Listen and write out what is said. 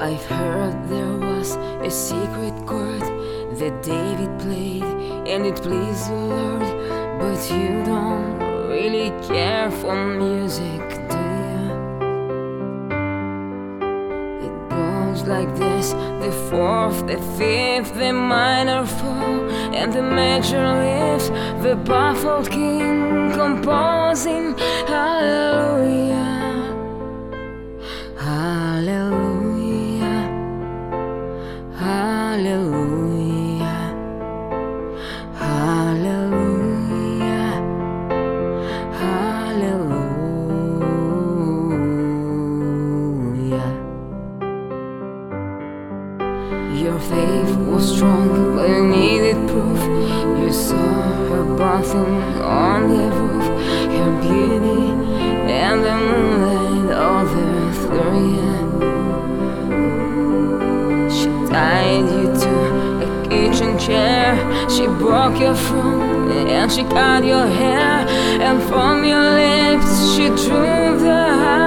I've heard there was a secret chord that David played and it pleased the Lord. But you don't really care for music, do you? It goes like this: the fourth, the fifth, the minor fall, and the major lift. The baffled king composing hallelujah, hallelujah, hallelujah, hallelujah, hallelujah. Your faith was strong, but you needed proof. You saw her bathing on the roof, her beauty and the moonlight all there through you. She tied you to a kitchen chair, she broke your throne and she cut your hair, and from your lips she drew the heart.